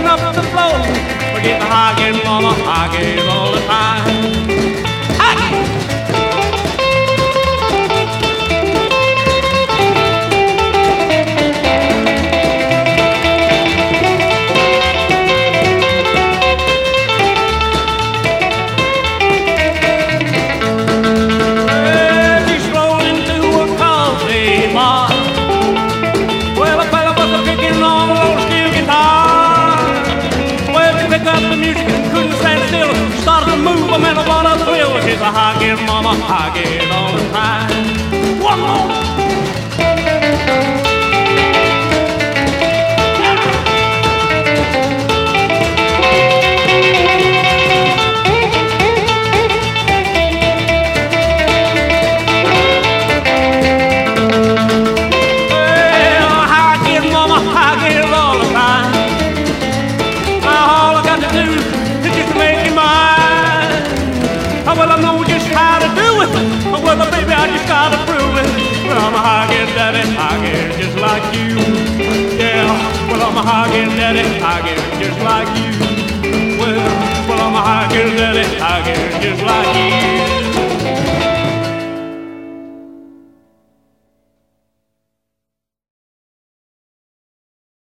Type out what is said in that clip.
up the floor. Forget the hogging, mama, hogging all the time. She's a hogging, mama, hogging all the time. One more. Well, hogging, mama, hogging all the time. All I got to do is just make you mine. Well, I know just how to do it. Well, baby, I just gotta prove it. Well, I'm a hogging daddy, hogging just like you. Yeah, well, I'm a hogging daddy, hogging just like you.